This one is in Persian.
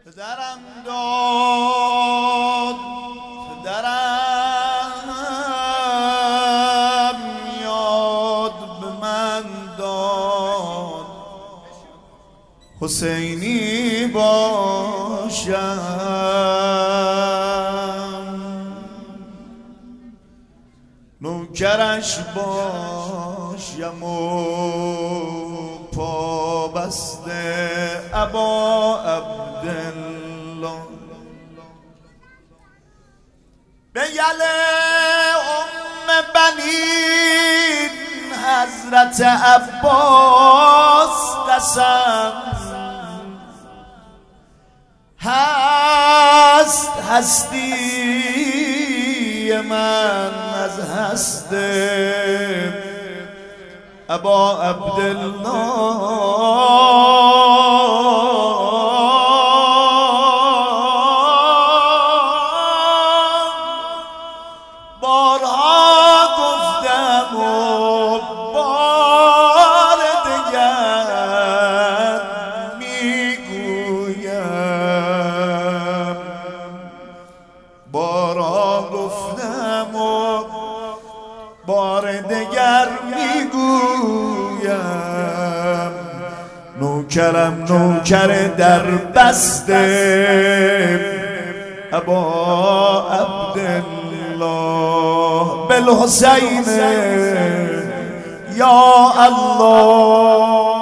پدرم داد، پدرم یاد به من داد، حسینی باشم، نوکرش باشم و پابسته ابا عبدالله. به یل ام بنین حضرت عباس قسم، هست هستی من از هست ابا عبدالله. بارها گفتم و بار دگر میگویم، بارها گفتم و بار دگر میگویم، نوکرم نوکر در بسته ابا عبدالله. بالحسین یا الله.